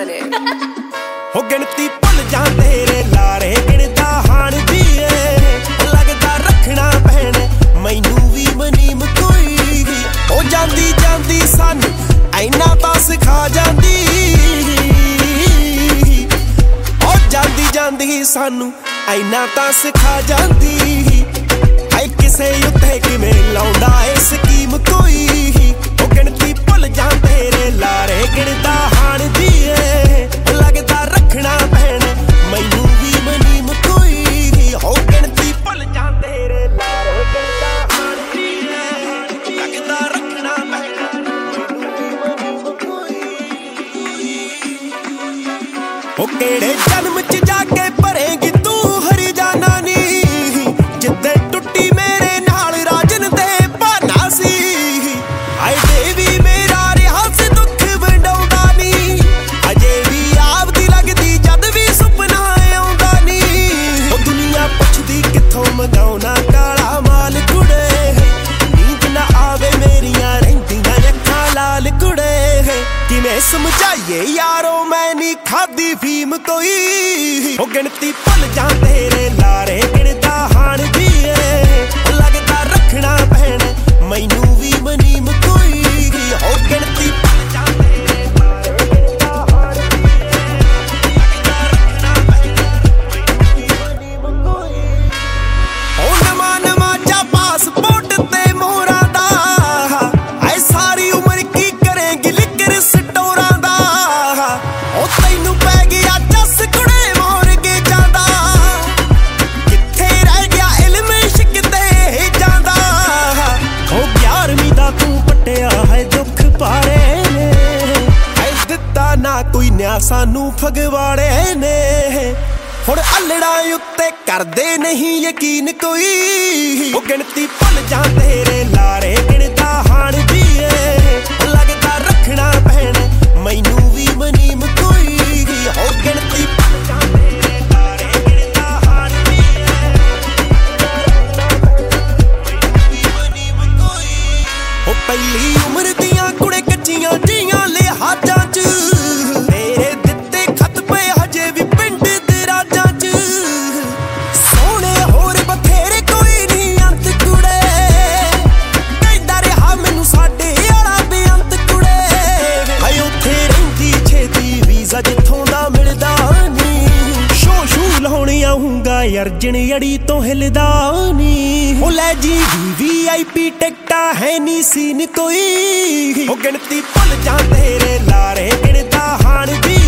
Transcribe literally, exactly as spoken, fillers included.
on it. हो गिनती भुल जा तेरे लारे गिनदा हाण दी ए लगदा रखना पैणे मैनू भी मनीम कोई ओ जांदी जांदी सानू ऐना तां सिखा जांदी ओ जांदी जांदी सानू ऐना तां सिखा जांदी ऐ किसे उत्ते किवें लाउंदा ए स्कीम कोई ओ गिनती भुल जा तेरे लारे गिनदा हाण दी ए लगदा रखना पैणे मैनू भी मनीम कोई हो गिनती भुल जा तेरे लारे गिनदा हाण दी ए लगदा रखना पैणे मैनू भी मनीम कोई ओ केड़े जन्म च जाके भरेगी तू हरिजाना नी जिद्दे टुट्टी मेरे नाल राजन दे बहाना सी आए देवी मेरा रिहा से दुख वंडाउंदा नी अजे भी आपदी लगदी जद भी सुपना आउंदा नी ओ दुनिया पुछदी किथों मंगाउना काला माल कुड़े नींद ना आवे मेरियां रहिंदियां अखां लाल कुड़े किवें समझाइए यारो मैं नी खादी फीम कोई ओ गिनती भुल जा तेरे लारे गिनदा हाण दी ए लगदा रखना पैणे मैनू भी मनीम कोई ओ गिनती भुल जा तेरे लारे गिनदा हाण दी ए लगदा रखना पैणे मैनू भी मनीम कोई ओ नवां नवां जा पासपोर्ट ते मोहरां दा ऐ सारी उमर की करेंगी लिकर स्टोरां दा ओ तैनू पै गया जस कुड़े मोर के जांदा किथे रह गया इल्म इश्क ते जांदा ओ ग्यारहवीं दा तू पट्टिया है दुख पारे ने ऐ दित्ता ना कोई न्या सानू फगवाड़े ने हुण अल्लड़ा उत्ते करदे नहीं यकीन कोई ओ गिनती भुल जा तेरे लारे गिनदा हाण दी ए लगदा रखना पैणे मैनू भी मनीम कोई ओ गिनती भुल जा तेरे लारे गिनदा हाण दी ए मनीम कोई ओ पहली उम्र दियां कुड़े कच्चियां जियां लिहाजां च तेरे दित्ते खत पे हजे भी पिंड दे राजां च सोहणे होर बथेरे कोई नी अंत कुड़े कहंदा रहा मैनू साडे आला बेअंत कुड़े हाय उत्थे रहिंदी छेती वीज़ा जिथों दा मिलदा नी शो शू लाउणी आऊंगा अर्जन अड़ी तो हिलदा नी ओ लै जी वी आई पी टिकटा है नी सीन कोई ओ गिनती भुल जा तेरे लारे गिनदा हाण दी